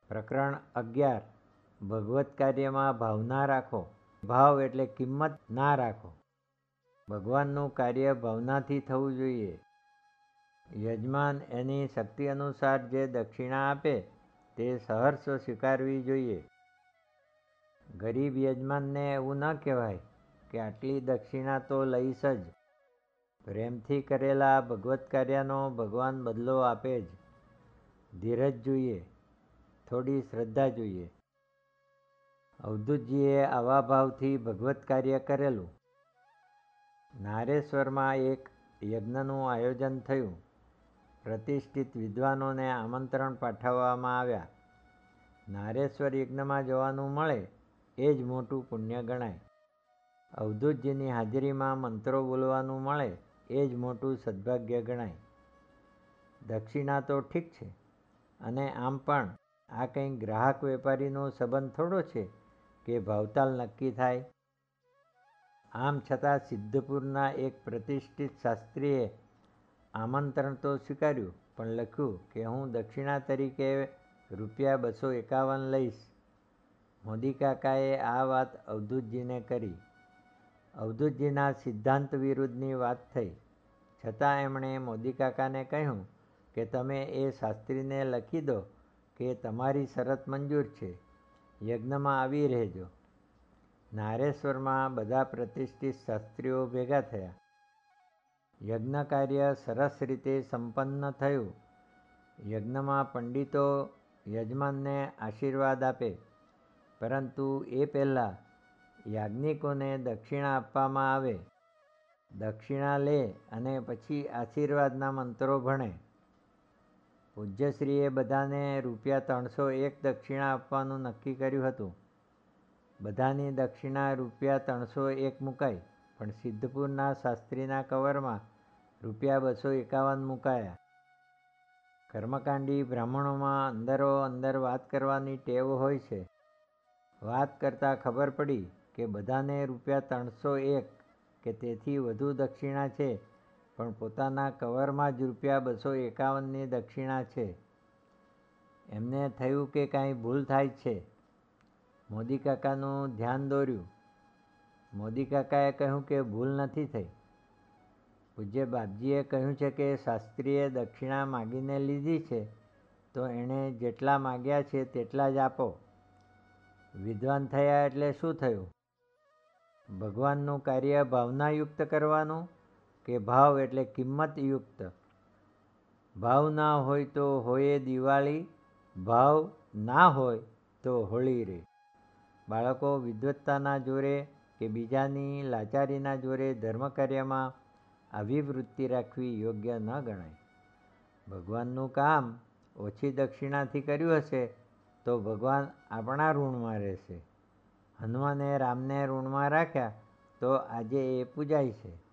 પ્રકરણ 11 ભગવત કાર્યમાં ભાવ ના રાખો. ભાવ એટલે કિંમત ના રાખો. ભગવાનનું કાર્ય ભાવનાથી થવું જોઈએ. યજમાન એની શક્તિ અનુસાર જે દક્ષિણા આપે તે સહર્ષ સ્વીકારવી જોઈએ. ગરીબ યજમાનને એવું ન કહેવાય કે આટલી દક્ષિણા તો લઈશ જ. પ્રેમથી કરેલા ભગવત કાર્યનો ભગવાન બદલો આપે જ. ધીરજ જોઈએ, થોડી શ્રદ્ધા જોઈએ. અવધૂતજીએ આવા ભાવથી ભગવત કાર્ય કરેલું. નારેશ્વરમાં એક યજ્ઞનું આયોજન થયું. પ્રતિષ્ઠિત વિદ્વાનોને આમંત્રણ પાઠવવામાં આવ્યા. નારેશ્વર યજ્ઞમાં જવાનું મળે એ જ મોટું પુણ્ય ગણાય. અવધૂતજીની હાજરીમાં મંત્રો બોલવાનું મળે એ જ મોટું સદભાગ્ય ગણાય. દક્ષિણા તો ઠીક છે, અને આમ પણ આ કંઈ ગ્રાહક વેપારીનો સંબંધ થોડો છે કે ભાવતાલ નક્કી થાય. આમ છતાં સિદ્ધપુરના એક પ્રતિષ્ઠિત શાસ્ત્રીએ આમંત્રણ તો સ્વીકાર્યું, પણ લખ્યું કે હું દક્ષિણા તરીકે ₹251 લઈશ. મોદીકાકાએ આ વાત અવધૂતજીને કરી. અવધૂતજીના સિદ્ધાંત વિરુદ્ધની વાત થઈ, છતાં એમણે મોદીકાકાને કહ્યું કે તમે એ શાસ્ત્રીને લખી દો કે તમારી શરત મંજૂર છે, યજ્ઞમાં આવી રહેજો. નારેશ્વરમાં બધા પ્રતિષ્ઠિત શાસ્ત્રીઓ ભેગા થયા. યજ્ઞ કાર્ય સરસ રીતે સંપન્ન થયું. યજ્ઞમાં પંડિતો યજમાનને આશીર્વાદ આપે, પરંતુ એ પહેલાં યાજ્ઞિકોને દક્ષિણા આપવામાં આવે. દક્ષિણા લે અને પછી આશીર્વાદના મંત્રો ભણે. પૂજ્યશ્રીએ બધાને ₹301 દક્ષિણા આપવાનું નક્કી કર્યું હતું. બધાની દક્ષિણા ₹301 મુકાઈ, પણ સિદ્ધપુરના શાસ્ત્રીના કવરમાં ₹251 મુકાયા. કર્મકાંડી બ્રાહ્મણોમાં અંદરો અંદર વાત કરવાની ટેવ હોય છે. વાત કરતાં ખબર પડી કે બધાને ₹301 કે તેથી વધુ દક્ષિણા છે, પણ પોતાના કવરમાં જ ₹251ની દક્ષિણા છે. એમને થયું કે કાંઈ ભૂલ થાય છે. મોદીકાકાનું ધ્યાન દોર્યું. મોદીકાકાએ કહ્યું કે ભૂલ નથી થઈ. પૂજ્ય બાપજીએ કહ્યું છે કે શાસ્ત્રીએ દક્ષિણા માગીને લીધી છે, તો એણે જેટલા માગ્યા છે તેટલા જ આપો. વિદ્વાન થયા એટલે શું થયું? ભગવાનનું કાર્ય ભાવનાયુક્ત કરવાનું કે ભાવ એટલે કિંમતયુક્ત? ભાવ ના હોય તો હોય દિવાળી, ભાવ ના હોય તો હોળી રે. બાળકો વિદ્વત્તાના જોરે કે બીજાની લાચારીના જોરે ધર્મકાર્યમાં આવી વૃત્તિ રાખવી યોગ્ય ન ગણાય. ભગવાનનું કામ ઓછી દક્ષિણાથી કર્યું હશે તો ભગવાન આપણા ઋણમાં રહેશે. હનુમાને રામને ઋણમાં રાખ્યા તો આજે એ પૂજાય છે.